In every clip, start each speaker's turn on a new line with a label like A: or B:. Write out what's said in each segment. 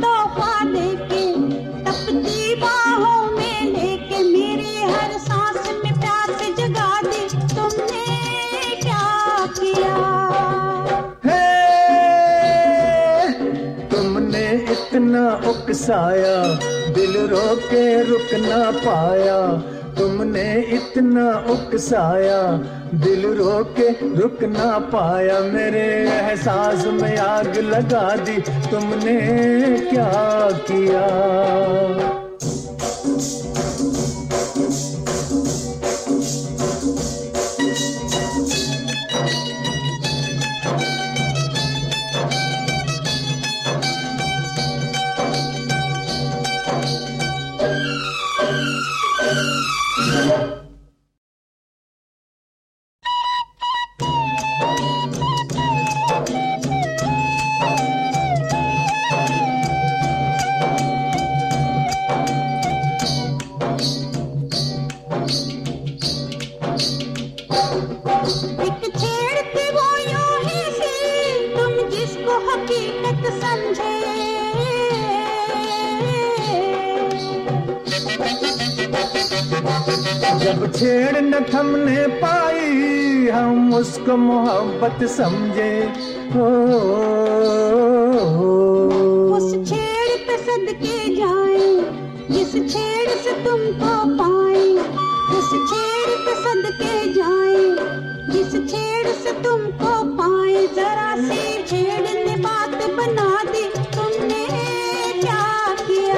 A: तोहफा देके, तपती बाहों में लेके मेरी हर सांस में प्यास जगा दी तुमने क्या किया।
B: तुमने इतना उकसाया दिल रोके रुक ना पाया, तुमने इतना उकसाया दिल रोके रुक ना पाया, मेरे एहसास में आग लगा दी तुमने क्या किया। जब छेड़ न थमने पाई हम उसको मोहब्बत समझे,
A: उस छेड़ पे सदके जाए जिस छेड़ से तुमको पाए, उस छेड़ पे सदके जाए जिस छेड़ से तुमको पाए, जरा सी छेड़ ने बात बना दी तुमने क्या किया।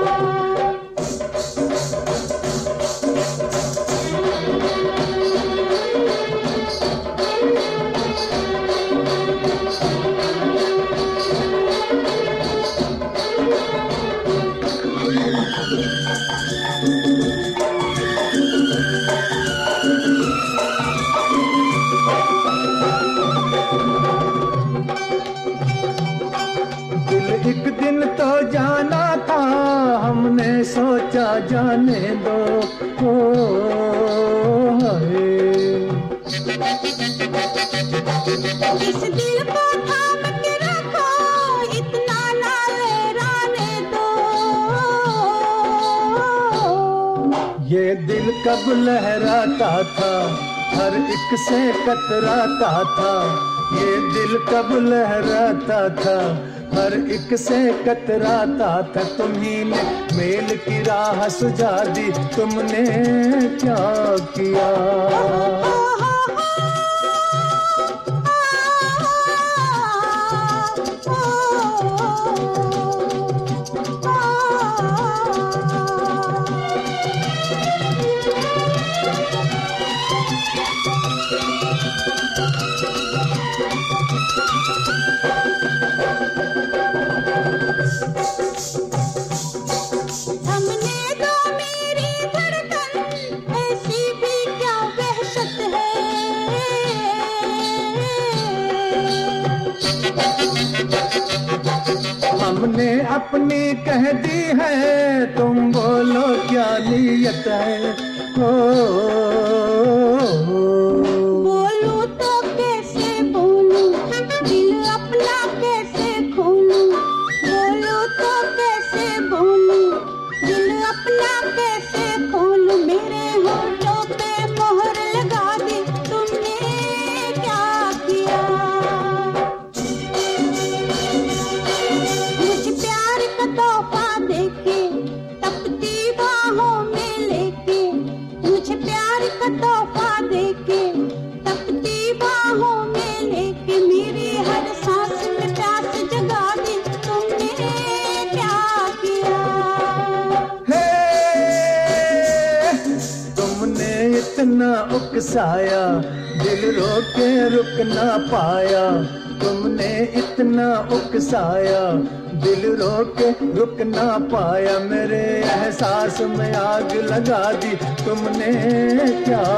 B: एक दिन तो जाना था हमने सोचा जाने दो,
A: इस दिल को थाम के रखो इतना ना लहराने दो,
B: ये दिल कब लहराता था हर एक से कतराता था, ये दिल कब लहराता था हर एक से कतराता था, तुम्ही ने मेल की राह सुझा दी तुमने क्या किया। हमने अपनी कह दी है तुम बोलो क्या नीयत है,
A: बोलूं तो कैसे बोलूं दिल अपना कैसे खोलूं, बोलूं तो कैसे बोलूं दिल अपना कैसे खोलूं, मेरे होठों पे मोहर लगा दी तुमने क्या किया। मुझे प्यार का तोहफा देके तपती बाहों में लेके, मुझे प्यार का तोहफा देके तपती बाहों में लेके, मेरी हर सांस में प्यास जगा दी तुमने क्या किया।
B: तुमने इतना उकसाया दिल रोके रुक ना पाया, तुमने इतना उकसाया दिल रोके रुक ना पाया, मेरे एहसास में आग लगा दी तुमने क्या